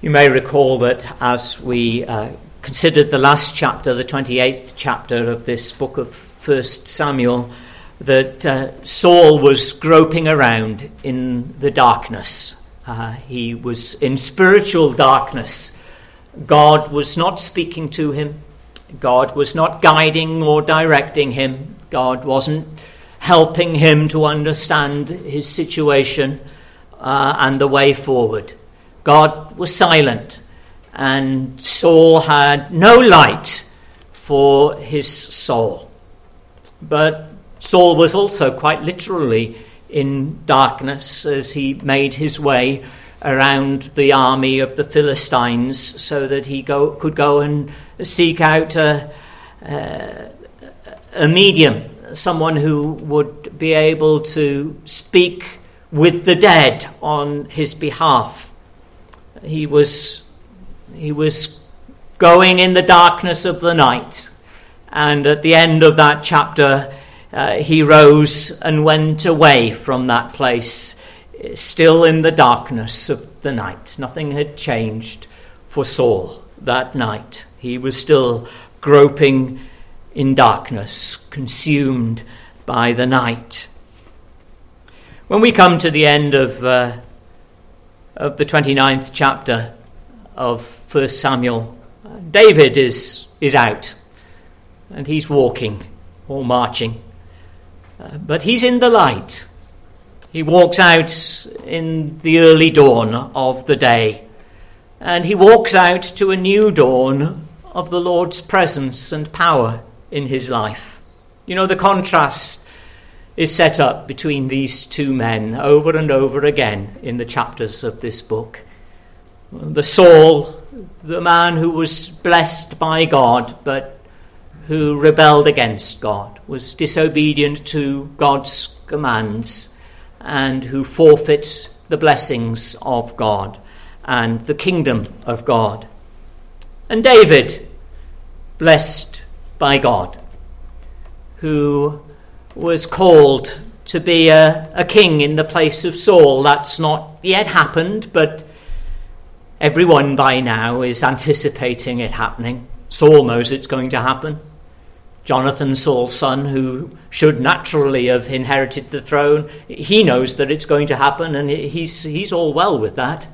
You may recall that as we considered the last chapter, the 28th chapter of this book of 1 Samuel, that Saul was groping around in the darkness. He was in spiritual darkness. God was not speaking to him. God was not guiding or directing him. God wasn't helping him to understand his situation and the way forward. God was silent, and Saul had no light for his soul. But Saul was also quite literally in darkness as he made his way around the army of the Philistines so that he could go and seek out a medium, someone who would be able to speak with the dead on his behalf. He was going in the darkness of the night, and at the end of that chapter, he rose and went away from that place, still in the darkness of the night. Nothing had changed for Saul that night. He was still groping in darkness, consumed by the night. When we come to the end of the 29th chapter of 1 Samuel, David is out, and he's walking or marching, but he's in the light. He walks out in the early dawn of the day, and he walks out to a new dawn of the Lord's presence and power in his life. You know, the contrast is set up between these two men over and over again in the chapters of this book. The Saul, the man who was blessed by God, but who rebelled against God, was disobedient to God's commands, and who forfeits the blessings of God and the kingdom of God. And David, blessed by God, who was called to be a king in the place of Saul. That's not yet happened, but everyone by now is anticipating it happening. Saul knows it's going to happen. Jonathan, Saul's son, who should naturally have inherited the throne, he knows that it's going to happen, and he's all well with that.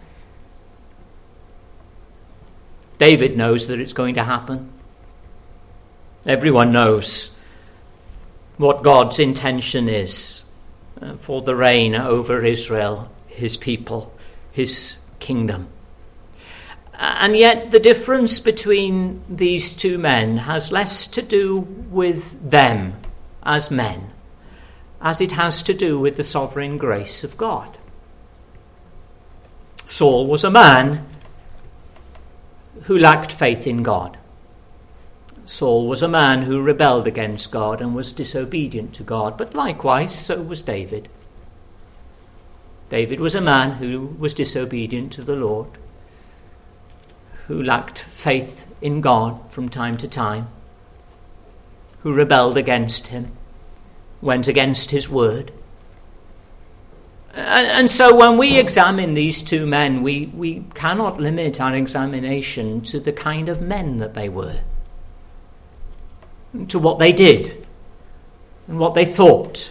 David knows that it's going to happen. Everyone knows what God's intention is for the reign over Israel, his people, his kingdom. And yet the difference between these two men has less to do with them as men as it has to do with the sovereign grace of God. Saul was a man who lacked faith in God. Saul was a man who rebelled against God and was disobedient to God, but likewise so was David. David was a man who was disobedient to the Lord, who lacked faith in God from time to time, who rebelled against him, went against his word. And so when we examine these two men, we cannot limit our examination to the kind of men that they were, to what they did and what they thought.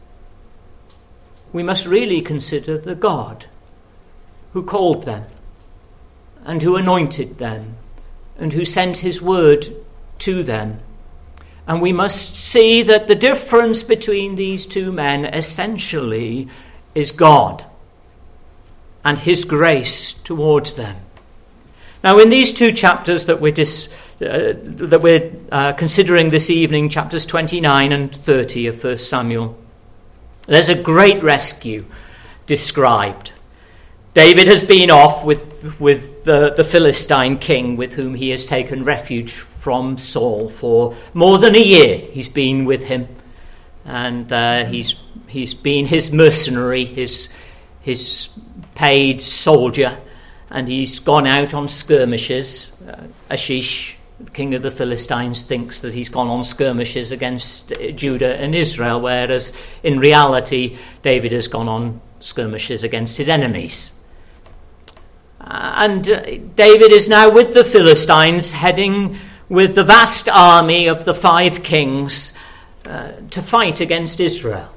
We must really consider the God who called them and who anointed them and who sent his word to them. And we must see that the difference between these two men essentially is God and his grace towards them. Now, in these two chapters that we're considering this evening, chapters 29 and 30 of 1 Samuel, there's a great rescue described. David has been off with the Philistine king with whom he has taken refuge from Saul for more than a year. He's been with him, and he's been his mercenary, his paid soldier, and he's gone out on skirmishes. Achish, the king of the Philistines, thinks that he's gone on skirmishes against Judah and Israel, whereas in reality David has gone on skirmishes against his enemies. And David is now with the Philistines, heading with the vast army of the 5 kings to fight against Israel.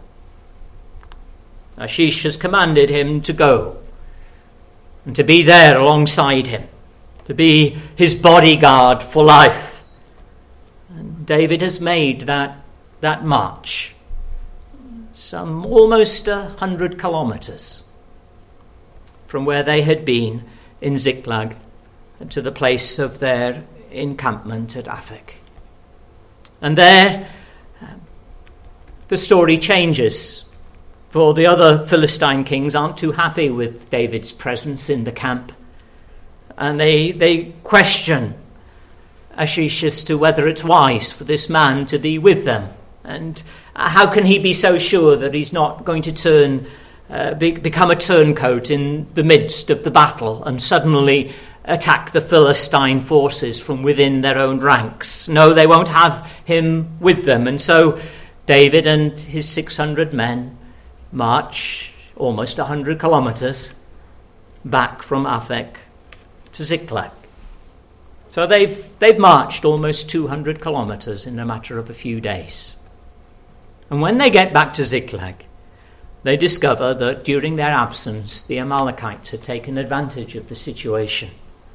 Achish has commanded him to go and to be there alongside him, to be his bodyguard for life. And David has made that march, some almost 100 kilometers from where they had been in Ziklag to the place of their encampment at Aphek. And there the story changes, for the other Philistine kings aren't too happy with David's presence in the camp, and they question Achish as to whether it's wise for this man to be with them, and how can he be so sure that he's not going to become a turncoat in the midst of the battle and suddenly attack the Philistine forces from within their own ranks. No, they won't have him with them. And so David and his 600 men march almost 100 kilometers back from Aphek to Ziklag. So they've marched almost 200 kilometers in a matter of a few days. And when they get back to Ziklag, they discover that during their absence, the Amalekites had taken advantage of the situation.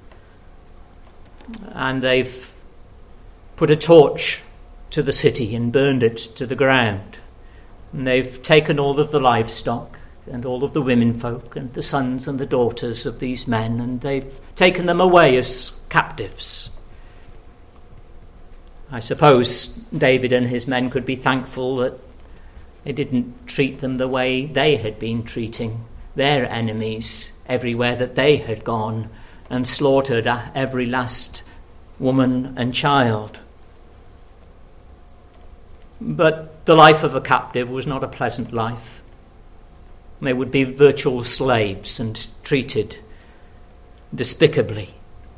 And they've put a torch to the city and burned it to the ground. And they've taken all of the livestock and all of the women folk and the sons and the daughters of these men, and they've taken them away as captives. I suppose David and his men could be thankful that they didn't treat them the way they had been treating their enemies everywhere that they had gone and slaughtered every last woman and child. But the life of a captive was not a pleasant life. They would be virtual slaves and treated despicably.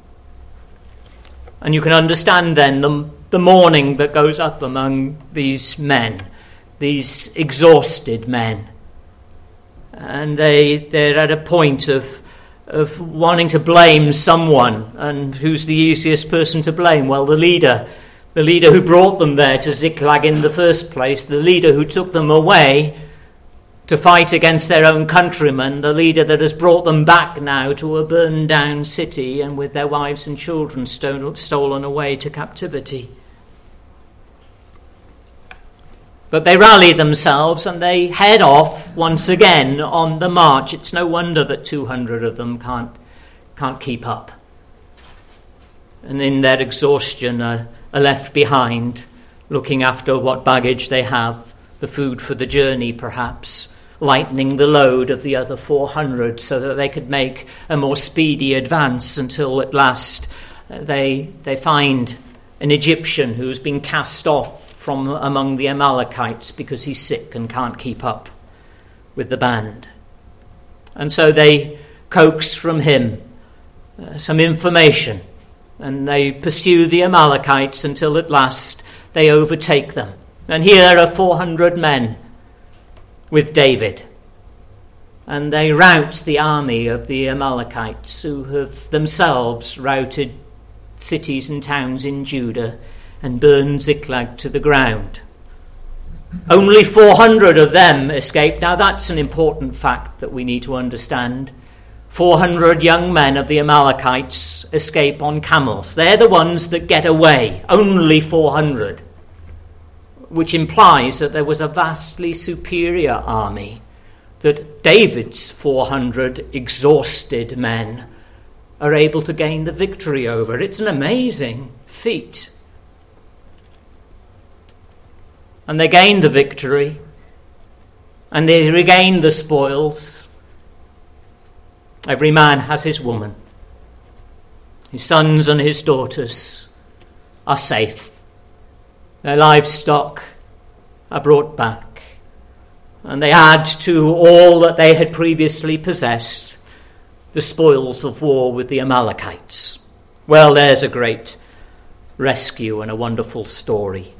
And you can understand then the mourning that goes up among these men, these exhausted men. And they're at a point of wanting to blame someone. And who's the easiest person to blame? Well, the leader who brought them there to Ziklag in the first place, the leader who took them away to fight against their own countrymen, the leader that has brought them back now to a burned down city and with their wives and children stolen away to captivity. But they rally themselves and they head off once again on the march. It's no wonder that 200 of them can't keep up. And in their exhaustion are left behind, looking after what baggage they have, the food for the journey perhaps, lightening the load of the other 400 so that they could make a more speedy advance until at last they find an Egyptian who's been cast off from among the Amalekites because he's sick and can't keep up with the band. And so they coax from him some information, and they pursue the Amalekites until at last they overtake them. And here are 400 men with David, and they rout the army of the Amalekites, who have themselves routed cities and towns in Judah and burned Ziklag to the ground. Only 400 of them escaped. Now that's an important fact that we need to understand. 400 young men of the Amalekites escape on camels. They're the ones that get away. Only 400. Which implies that there was a vastly superior army, that David's 400 exhausted men are able to gain the victory over. It's an amazing feat. And they gain the victory, and they regain the spoils. Every man has his woman. His sons and his daughters are safe. Their livestock are brought back, and they add to all that they had previously possessed the spoils of war with the Amalekites. Well, there's a great rescue and a wonderful story.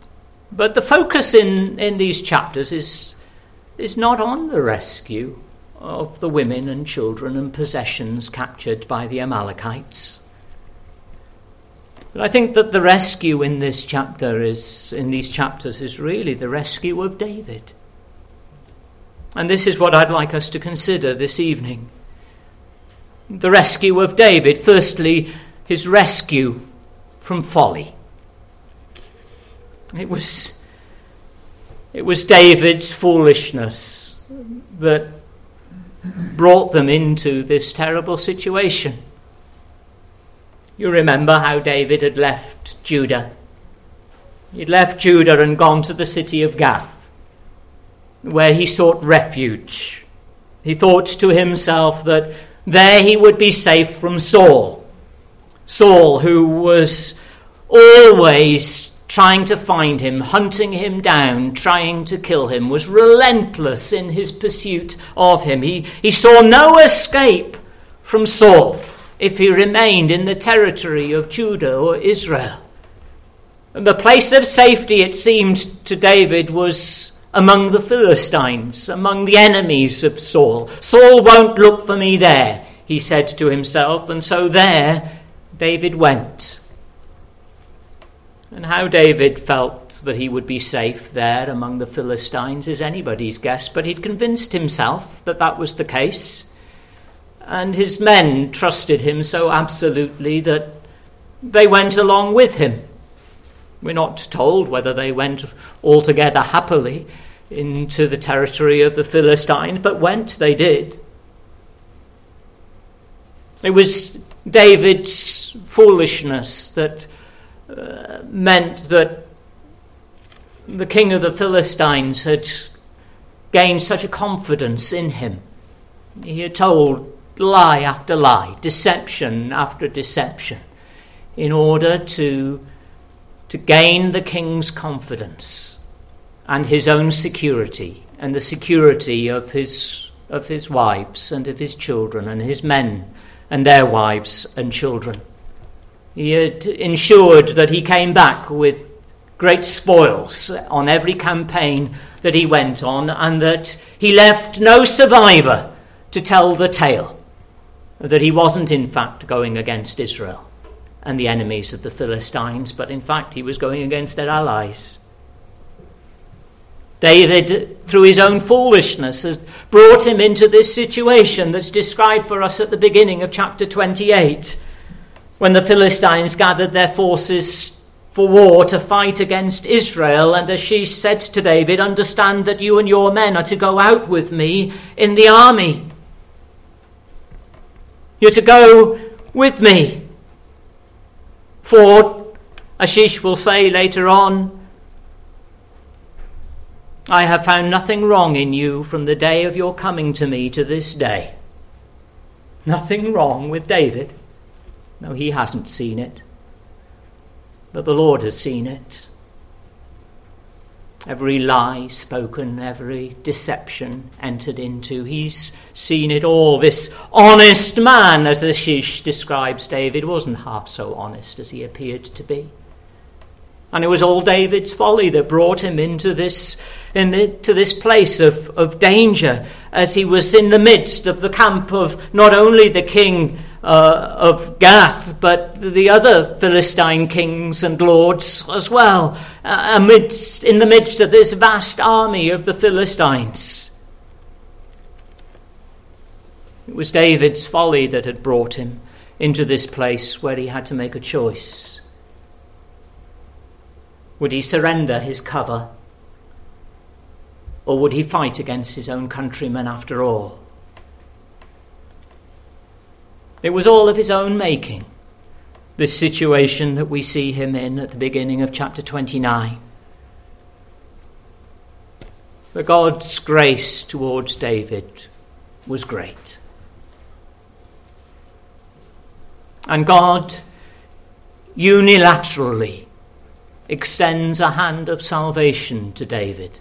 But the focus in these chapters is not on the rescue of the women and children and possessions captured by the Amalekites. But I think that the rescue in these chapters is really the rescue of David. And this is what I'd like us to consider this evening. The rescue of David. Firstly, his rescue from folly. It was David's foolishness that brought them into this terrible situation. You remember how David had left Judah. He'd left Judah and gone to the city of Gath, where he sought refuge. He thought to himself that there he would be safe from Saul. Saul, who was always trying to find him, hunting him down, trying to kill him, was relentless in his pursuit of him. He saw no escape from Saul if he remained in the territory of Judah or Israel. And the place of safety, it seemed to David, was among the Philistines, among the enemies of Saul. Saul won't look for me there, he said to himself, and so there David went. And how David felt that he would be safe there among the Philistines is anybody's guess, but he'd convinced himself that that was the case. And his men trusted him so absolutely that they went along with him. We're not told whether they went altogether happily into the territory of the Philistines, but went they did. It was David's foolishness that meant that the king of the Philistines had gained such a confidence in him. He had told lie after lie, deception after deception, in order to gain the king's confidence and his own security and the security of his wives and of his children and his men and their wives and children. He had ensured that he came back with great spoils on every campaign that he went on, and that he left no survivor to tell the tale that he wasn't in fact going against Israel and the enemies of the Philistines, but in fact he was going against their allies. David, through his own foolishness, has brought him into this situation that's described for us at the beginning of chapter 28, when the Philistines gathered their forces for war to fight against Israel. And Achish said to David, "Understand that you and your men are to go out with me in the army. You're to go with me. For," Achish will say later on, "I have found nothing wrong in you from the day of your coming to me to this day." Nothing wrong with David. No, he hasn't seen it, but the Lord has seen it. Every lie spoken, every deception entered into, he's seen it all. This honest man, as Achish describes David, wasn't half so honest as he appeared to be. And it was all David's folly that brought him into this place of danger, as he was in the midst of the camp of not only the king of Gath, but the other Philistine kings and lords as well, in the midst of this vast army of the Philistines. It was David's folly that had brought him into this place where he had to make a choice. Would he surrender his cover, or would he fight against his own countrymen after all? It was all of his own making, this situation that we see him in at the beginning of chapter 29. But God's grace towards David was great. And God unilaterally extends a hand of salvation to David,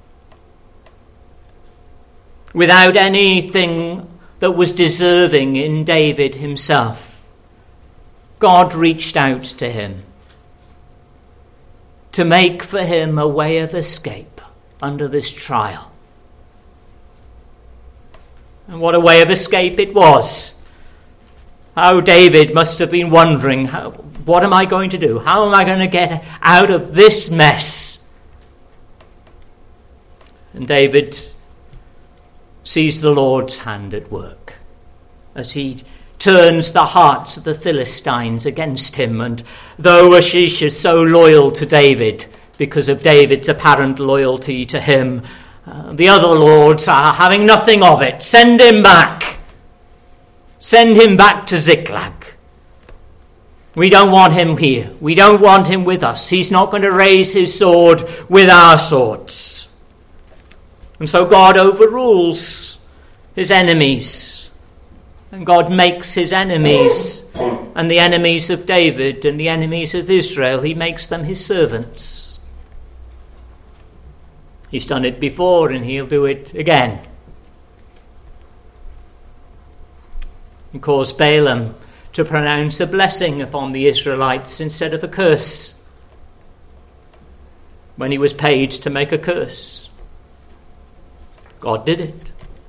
without anything that was deserving in David himself. God reached out to him to make for him a way of escape under this trial. And what a way of escape it was. How David must have been wondering, what am I going to do? How am I going to get out of this mess? And David sees the Lord's hand at work as he turns the hearts of the Philistines against him. And though Achish is so loyal to David because of David's apparent loyalty to him, the other lords are having nothing of it. Send him back. Send him back to Ziklag. We don't want him here. We don't want him with us. He's not going to raise his sword with our swords. And so God overrules his enemies. And God makes his enemies and the enemies of David and the enemies of Israel, he makes them his servants. He's done it before and he'll do it again. He caused Balaam to pronounce a blessing upon the Israelites instead of a curse when he was paid to make a curse. God did it.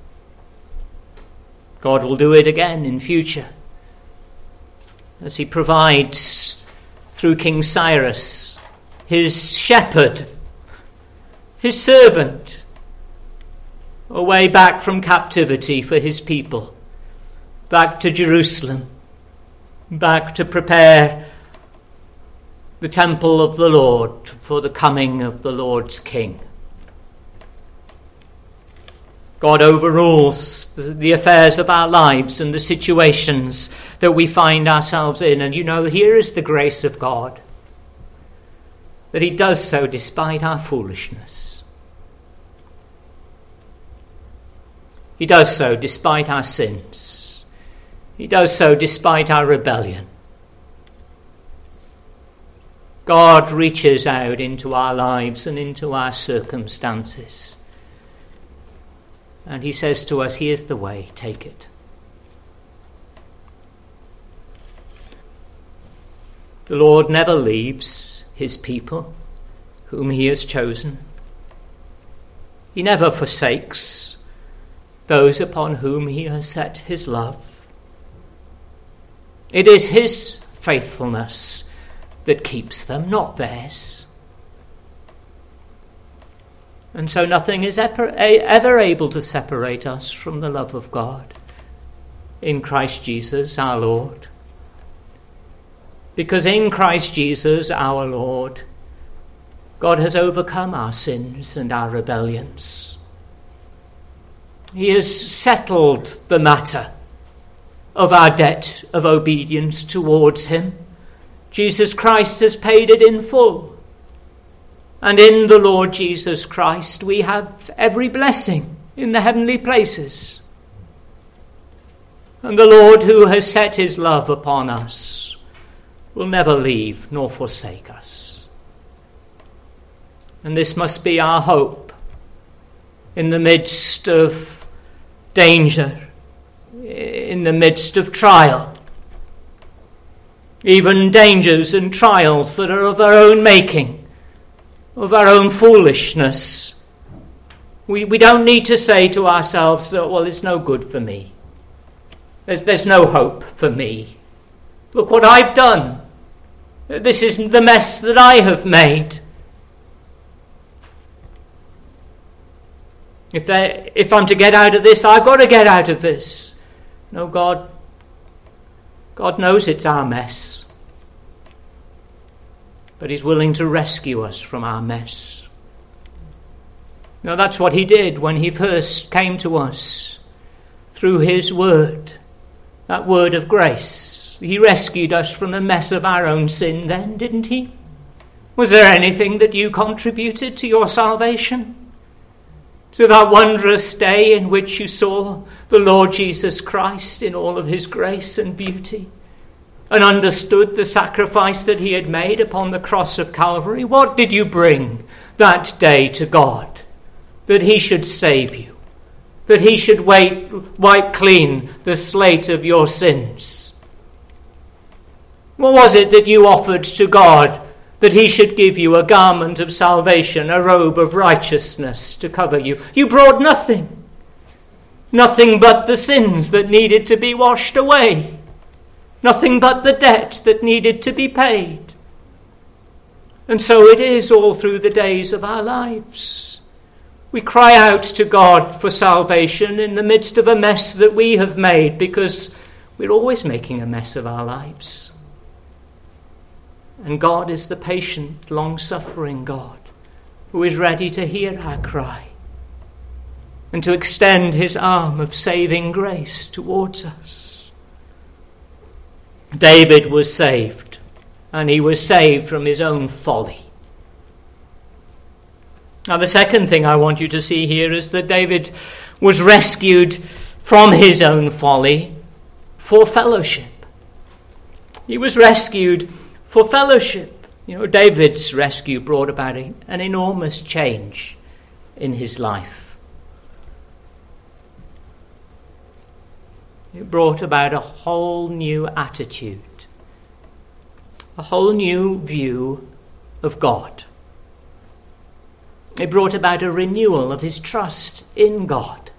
God will do it again in future as he provides through King Cyrus, his shepherd, his servant, a way back from captivity for his people, back to Jerusalem, back to prepare the temple of the Lord for the coming of the Lord's King. God overrules the affairs of our lives and the situations that we find ourselves in. And here is the grace of God, that he does so despite our foolishness. He does so despite our sins. He does so despite our rebellion. God reaches out into our lives and into our circumstances. And he says to us, here's the way, take it. The Lord never leaves his people whom he has chosen. He never forsakes those upon whom he has set his love. It is his faithfulness that keeps them, not theirs. And so nothing is ever able to separate us from the love of God in Christ Jesus our Lord. Because in Christ Jesus our Lord, God has overcome our sins and our rebellions. He has settled the matter of our debt of obedience towards him. Jesus Christ has paid it in full. And in the Lord Jesus Christ we have every blessing in the heavenly places. And the Lord who has set his love upon us will never leave nor forsake us. And this must be our hope in the midst of danger, in the midst of trial, even dangers and trials that are of our own making, of our own foolishness. We don't need to say to ourselves that, well, it's no good for me. There's no hope for me. Look what I've done. This isn't the mess that I have made. If I'm to get out of this, I've got to get out of this. No, God knows it's our mess. But he's willing to rescue us from our mess. Now that's what he did when he first came to us through his word, that word of grace. He rescued us from the mess of our own sin then, didn't he? Was there anything that you contributed to your salvation? To that wondrous day in which you saw the Lord Jesus Christ in all of his grace and beauty, and understood the sacrifice that he had made upon the cross of Calvary? What did you bring that day to God? That he should save you, that he should wipe clean the slate of your sins. What was it that you offered to God? That he should give you a garment of salvation, a robe of righteousness to cover you. You brought nothing. Nothing but the sins that needed to be washed away. Nothing but the debt that needed to be paid. And so it is all through the days of our lives. We cry out to God for salvation in the midst of a mess that we have made, because we're always making a mess of our lives. And God is the patient, long-suffering God who is ready to hear our cry and to extend his arm of saving grace towards us. David was saved, and he was saved from his own folly. Now, the second thing I want you to see here is that David was rescued from his own folly for fellowship. He was rescued for fellowship. David's rescue brought about an enormous change in his life. It brought about a whole new attitude, a whole new view of God. It brought about a renewal of his trust in God.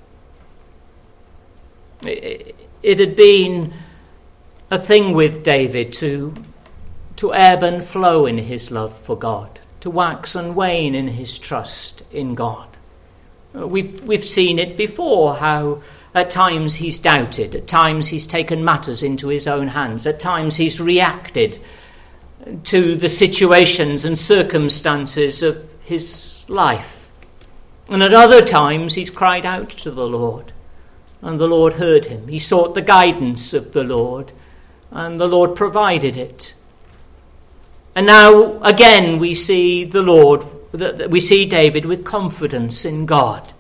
It had been a thing with David to ebb and flow in his love for God, to wax and wane in his trust in God. We've seen it before, how at times he's doubted, at times he's taken matters into his own hands, at times he's reacted to the situations and circumstances of his life. And at other times he's cried out to the Lord, and the Lord heard him. He sought the guidance of the Lord, and the Lord provided it. And now again we see we see David with confidence in God.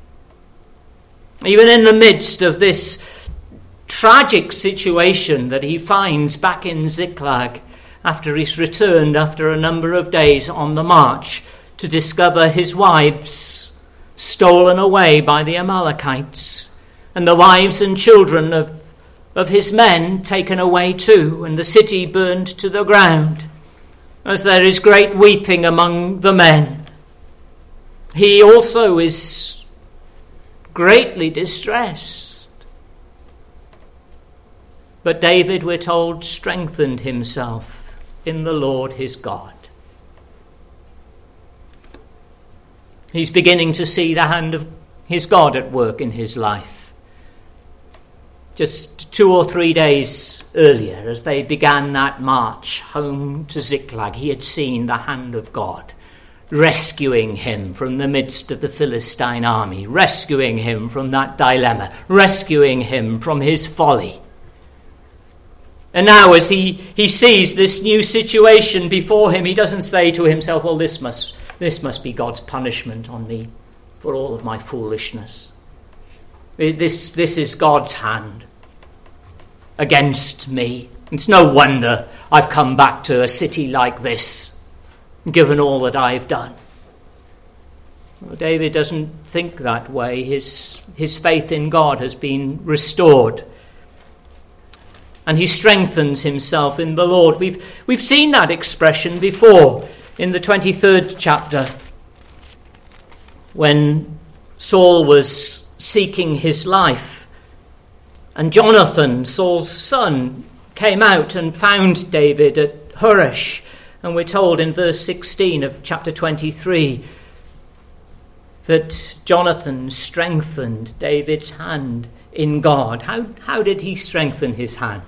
Even in the midst of this tragic situation that he finds back in Ziklag, after he's returned after a number of days on the march to discover his wives stolen away by the Amalekites, and the wives and children of his men taken away too, and the city burned to the ground, as there is great weeping among the men. He also is greatly distressed. But David, we're told, strengthened himself in the Lord his God. He's beginning to see the hand of his God at work in his life. Just 2 or 3 days earlier, as they began that march home to Ziklag, he had seen the hand of God rescuing him from the midst of the Philistine army, rescuing him from that dilemma, rescuing him from his folly. And now as he sees this new situation before him, he doesn't say to himself, well, this must be God's punishment on me for all of my foolishness. This is God's hand against me. It's no wonder I've come back to a city like this, given all that I've done. Well, David doesn't think that way. His faith in God has been restored, and he strengthens himself in the Lord. We've seen that expression before in the 23rd chapter, when Saul was seeking his life, and Jonathan, Saul's son, came out and found David at Horesh. And we're told in verse 16 of chapter 23 that Jonathan strengthened David's hand in God. How did he strengthen his hand?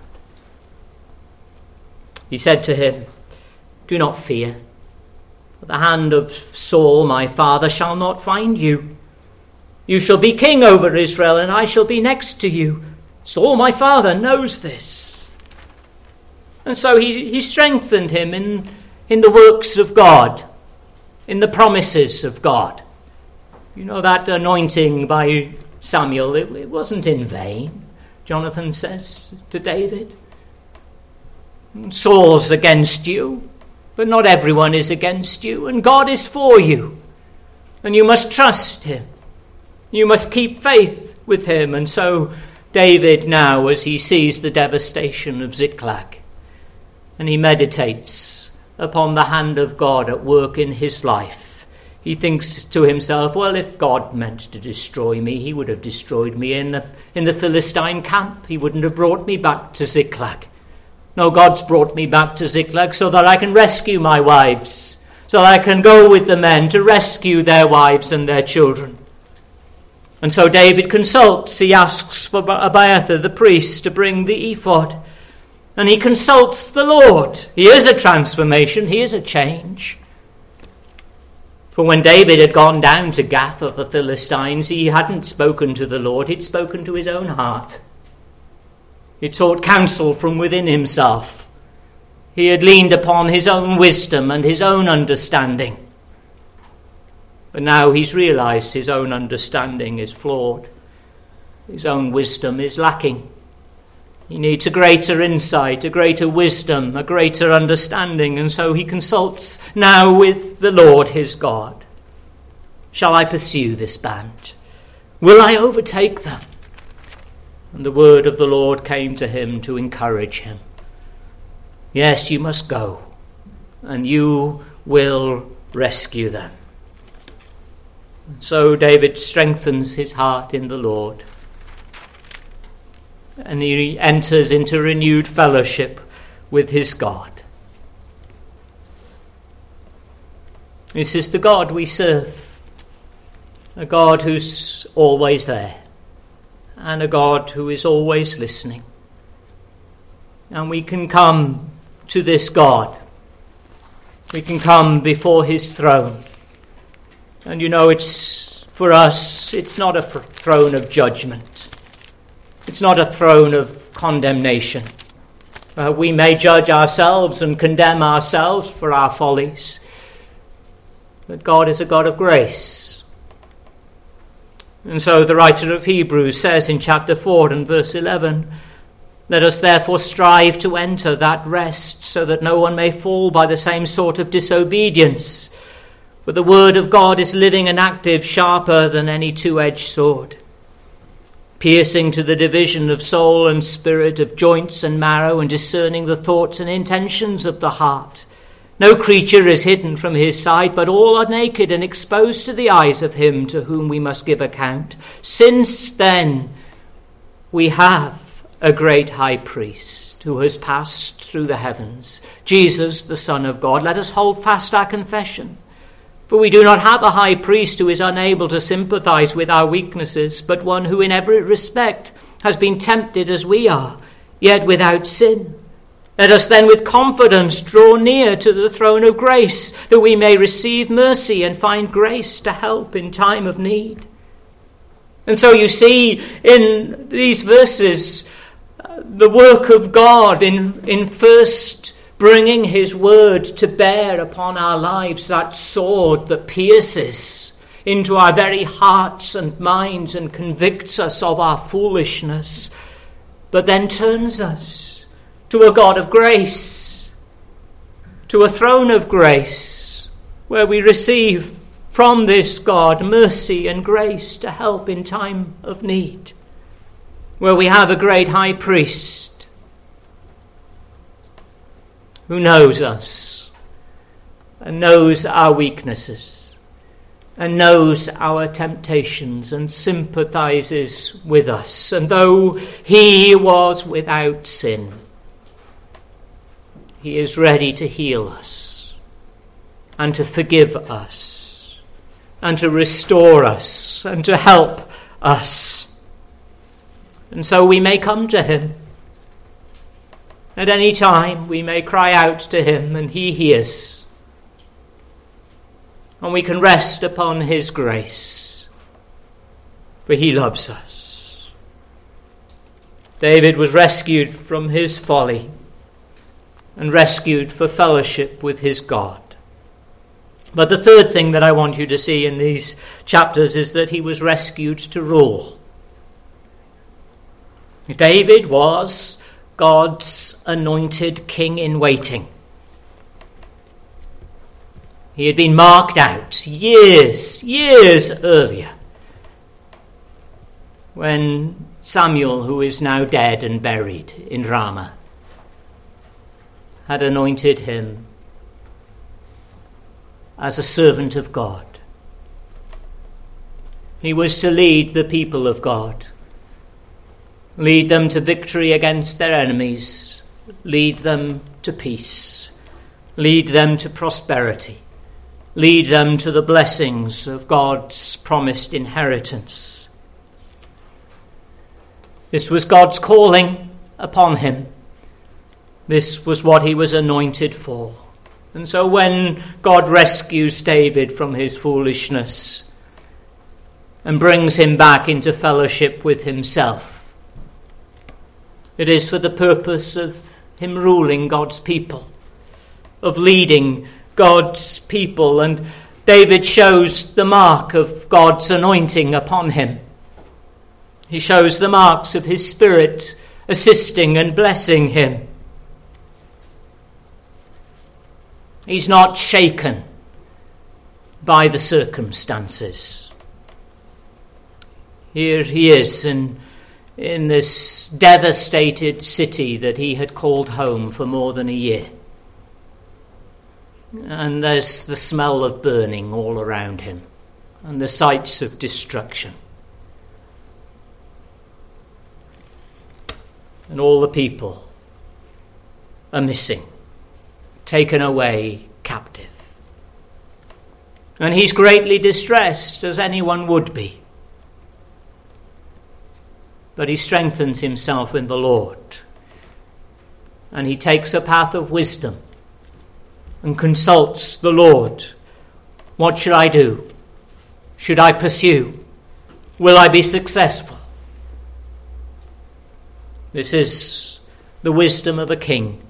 He said to him, "Do not fear. The hand of Saul, my father, shall not find you. You shall be king over Israel, and I shall be next to you. Saul, my father, knows this." And so he strengthened him in the works of God, in the promises of God. You know, that anointing by Samuel, it wasn't in vain, Jonathan says to David. Saul's against you, but not everyone is against you, and God is for you. And you must trust him. You must keep faith with him. And so David now, as he sees the devastation of Ziklag, and he meditates upon the hand of God at work in his life, He thinks to himself, well, if God meant to destroy me, he would have destroyed me in the Philistine camp. He wouldn't have brought me back to Ziklag. No, God's brought me back to Ziklag so that I can rescue my wives, so that I can go with the men to rescue their wives and their children. And so David consults. He asks for Abiathar, the priest, to bring the ephod. And he consults the Lord. He is a transformation. He is a change. For when David had gone down to Gath of the Philistines, he hadn't spoken to the Lord, he'd spoken to his own heart. He'd sought counsel from within himself. He had leaned upon his own wisdom and his own understanding. But now he's realized his own understanding is flawed. His own wisdom is lacking. He needs a greater insight, a greater wisdom, a greater understanding, and so he consults now with the Lord his God. Shall I pursue this band? Will I overtake them? And the word of the Lord came to him to encourage him. Yes, you must go, and you will rescue them. So David strengthens his heart in the Lord. And he enters into renewed fellowship with his God. This is the God we serve. A God who's always there. And a God who is always listening. And we can come to this God. We can come before his throne. And it's for us, it's not a throne of judgment. It's not a throne of condemnation. We may judge ourselves and condemn ourselves for our follies. But God is a God of grace. And so the writer of Hebrews says in chapter 4 and verse 11, let us therefore strive to enter that rest, so that no one may fall by the same sort of disobedience. For the word of God is living and active, sharper than any two-edged sword, piercing to the division of soul and spirit, of joints and marrow, and discerning the thoughts and intentions of the heart. No creature is hidden from his sight, but all are naked and exposed to the eyes of him to whom we must give account. Since then we have a great high priest who has passed through the heavens, Jesus, the Son of God. Let us hold fast our confession. For we do not have a high priest who is unable to sympathize with our weaknesses, but one who in every respect has been tempted as we are, yet without sin. Let us then with confidence draw near to the throne of grace, that we may receive mercy and find grace to help in time of need. And so you see in these verses the work of God in first bringing his word to bear upon our lives, that sword that pierces into our very hearts and minds and convicts us of our foolishness, but then turns us to a God of grace, to a throne of grace, where we receive from this God mercy and grace to help in time of need, where we have a great high priest who knows us and knows our weaknesses and knows our temptations and sympathizes with us. And though he was without sin, he is ready to heal us and to forgive us and to restore us and to help us. And so we may come to him. At any time we may cry out to him and he hears. And we can rest upon his grace, for he loves us. David was rescued from his folly and rescued for fellowship with his God. But the third thing that I want you to see in these chapters is that he was rescued to rule. David was God's anointed king in waiting. He had been marked out years earlier, when Samuel, who is now dead and buried in Ramah, had anointed him as a servant of God He was to lead the people of God, lead them to victory against their enemies, lead them to peace, lead them to prosperity, lead them to the blessings of God's promised inheritance. This was God's calling upon him. This was what he was anointed for. And so when God rescues David from his foolishness and brings him back into fellowship with himself, it is for the purpose of him ruling God's people, of leading God's people. And David shows the mark of God's anointing upon him. He shows the marks of his Spirit assisting and blessing him. He's not shaken by the circumstances. Here he is in this devastated city that he had called home for more than a year. And there's the smell of burning all around him and the sights of destruction. And all the people are missing, taken away captive. And he's greatly distressed, as anyone would be. But he strengthens himself in the Lord. And he takes a path of wisdom and consults the Lord. What should I do? Should I pursue? Will I be successful? This is the wisdom of a king,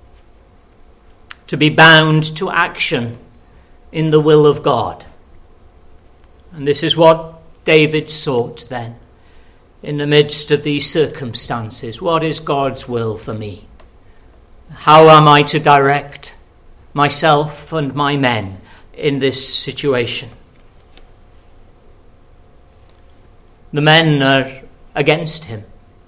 to be bound to action in the will of God. And this is what David sought then, in the midst of these circumstances. What is God's will for me? How am I to direct myself and my men in this situation? The men are against him.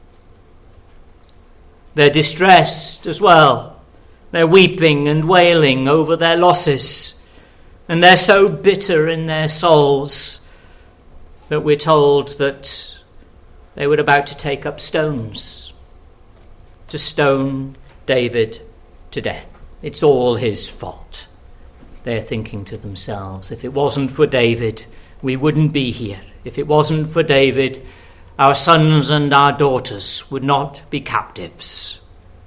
They're distressed as well. They're weeping and wailing over their losses. And they're so bitter in their souls that we're told that they were about to take up stones to stone David to death. It's all his fault. They're thinking to themselves, if it wasn't for David, we wouldn't be here. If it wasn't for David, our sons and our daughters would not be captives.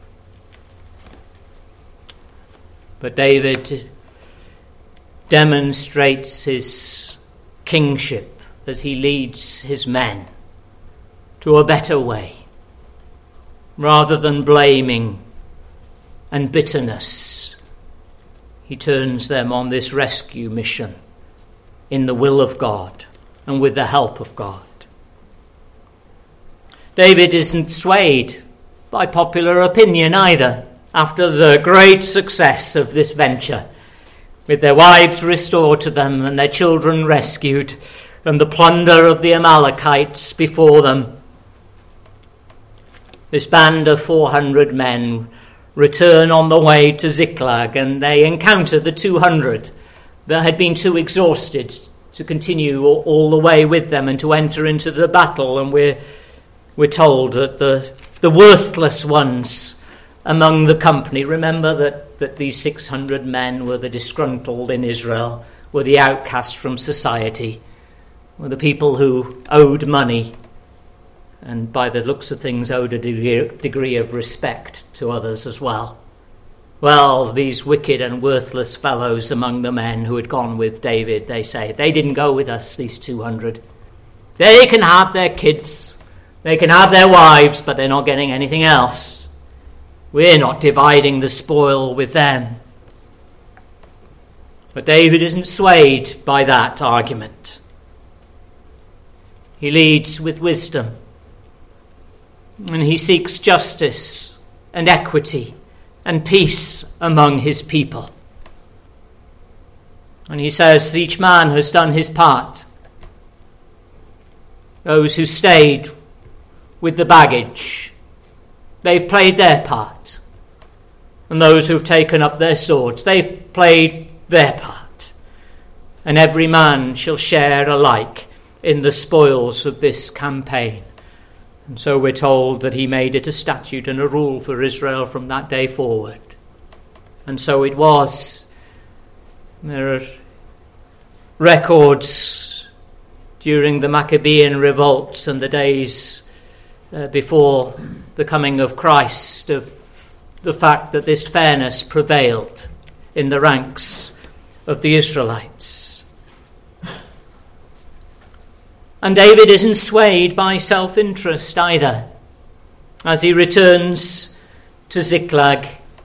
But David demonstrates his kingship as he leads his men to a better way. Rather than blaming and bitterness, he turns them on this rescue mission in the will of God and with the help of God. David isn't swayed by popular opinion either, after the great success of this venture, with their wives restored to them and their children rescued, and the plunder of the Amalekites before them. This band of 400 men return on the way to Ziklag, and they encounter the 200 that had been too exhausted to continue all the way with them and to enter into the battle. And we're told that the worthless ones among the company, remember that these 600 men were the disgruntled in Israel, were the outcasts from society, were the people who owed money, and by the looks of things owed a degree of respect to others as well. Well, these wicked and worthless fellows among the men who had gone with David, they say, they didn't go with us, these 200. They can have their kids, they can have their wives, but they're not getting anything else. We're not dividing the spoil with them. But David isn't swayed by that argument. He leads with wisdom, and he seeks justice and equity and peace among his people. And he says each man has done his part. Those who stayed with the baggage, they've played their part. And those who've taken up their swords, they've played their part. And every man shall share alike in the spoils of this campaign. And so we're told that he made it a statute and a rule for Israel from that day forward. And so it was. There are records during the Maccabean revolts and the days before the coming of Christ of the fact that this fairness prevailed in the ranks of the Israelites. And David isn't swayed by self-interest either. As he returns to Ziklag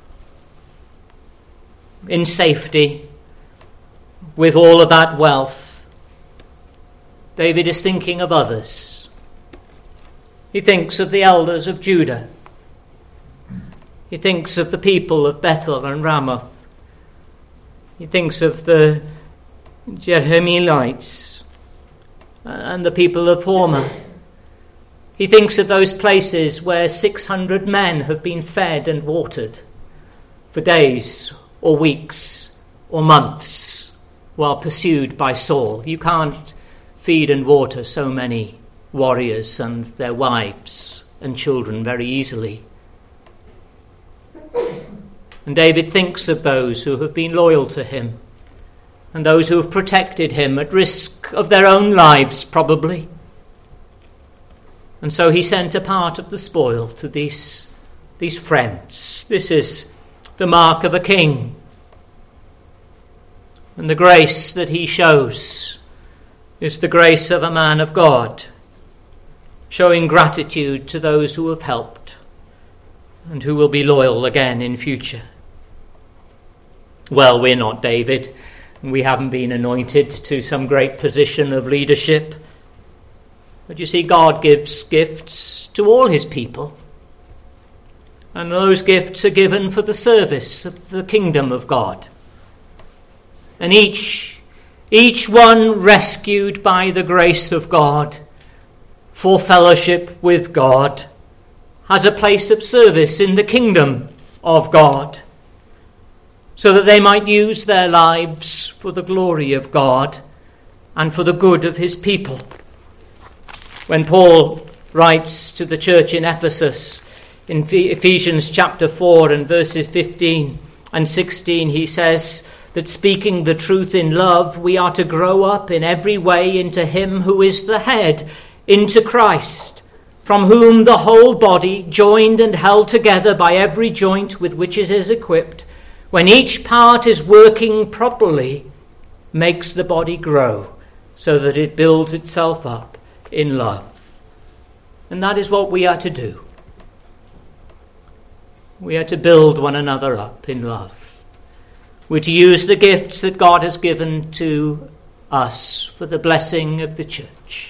in safety with all of that wealth, David is thinking of others. He thinks of the elders of Judah. He thinks of the people of Bethel and Ramoth. He thinks of the Jerahmeelites and the people of Hormah. He thinks of those places where 600 men have been fed and watered for days or weeks or months while pursued by Saul. You can't feed and water so many warriors and their wives and children very easily. And David thinks of those who have been loyal to him and those who have protected him at risk of their own lives, probably. And so he sent a part of the spoil to these friends. This is the mark of a king. And the grace that he shows is the grace of a man of God, showing gratitude to those who have helped and who will be loyal again in future. Well, we're not David, and we haven't been anointed to some great position of leadership. But you see, God gives gifts to all his people. And those gifts are given for the service of the kingdom of God. And each one rescued by the grace of God for fellowship with God has a place of service in the kingdom of God, so that they might use their lives for the glory of God and for the good of his people. When Paul writes to the church in Ephesus in Ephesians chapter 4 and verses 15 and 16, he says that speaking the truth in love, we are to grow up in every way into him who is the head, into Christ, from whom the whole body, joined and held together by every joint with which it is equipped, when each part is working properly, makes the body grow so that it builds itself up in love. And that is what we are to do. We are to build one another up in love. We're to use the gifts that God has given to us for the blessing of the church.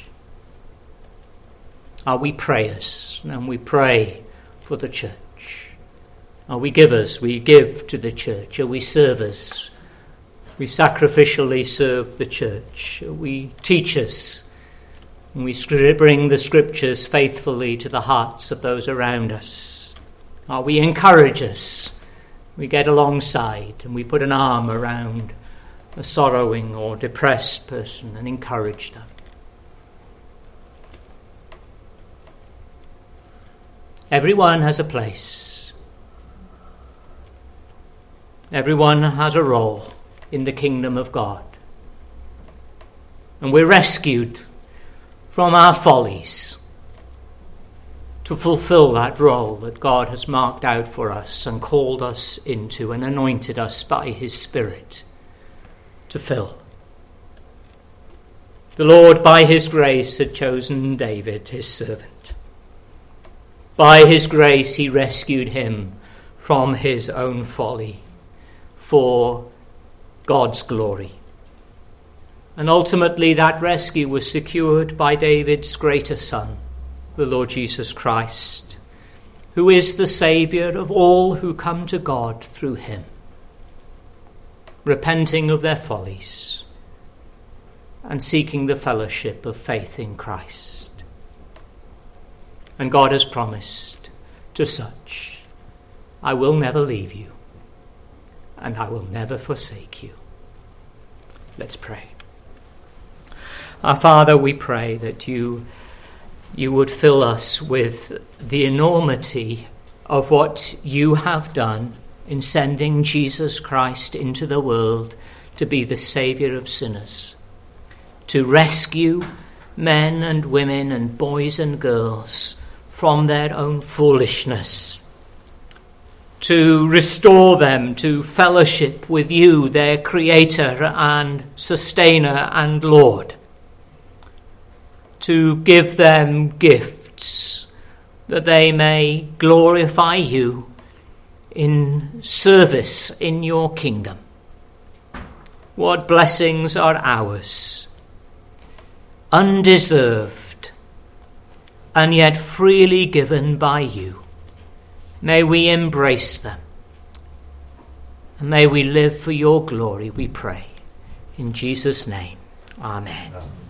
Are we prayers? And we pray for the church. Are we givers? We give to the church. Are we servers? We sacrificially serve the church. Are we teachers? And we bring the scriptures faithfully to the hearts of those around us. Are we encouragers? We get alongside and we put an arm around a sorrowing or depressed person and encourage them. Everyone has a place. Everyone has a role in the kingdom of God. And we're rescued from our follies to fulfill that role that God has marked out for us and called us into and anointed us by his Spirit to fill. The Lord, by his grace, had chosen David, his servant. By his grace, he rescued him from his own folly for God's glory. And ultimately, that rescue was secured by David's greater son, the Lord Jesus Christ, who is the Saviour of all who come to God through him, repenting of their follies and seeking the fellowship of faith in Christ. And God has promised to such, I will never leave you, and I will never forsake you. Let's pray. Our Father, we pray that you would fill us with the enormity of what you have done in sending Jesus Christ into the world to be the Saviour of sinners, to rescue men and women and boys and girls from their own foolishness, to restore them to fellowship with you, their Creator and Sustainer and Lord, to give them gifts that they may glorify you in service in your kingdom. What blessings are ours, undeserved and yet freely given by you. May we embrace them, and may we live for your glory, we pray. In Jesus' name, amen.